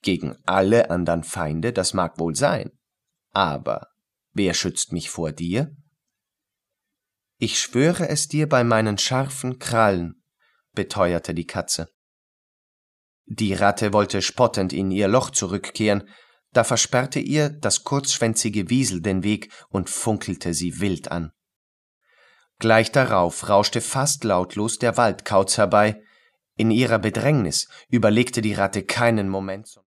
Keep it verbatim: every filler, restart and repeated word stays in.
Gegen alle andern Feinde, das mag wohl sein. Aber wer schützt mich vor dir? Ich schwöre es dir bei meinen scharfen Krallen, beteuerte die Katze. Die Ratte wollte spottend in ihr Loch zurückkehren, da versperrte ihr das kurzschwänzige Wiesel den Weg und funkelte sie wild an. Gleich darauf rauschte fast lautlos der Waldkauz herbei. In ihrer Bedrängnis überlegte die Ratte keinen Moment.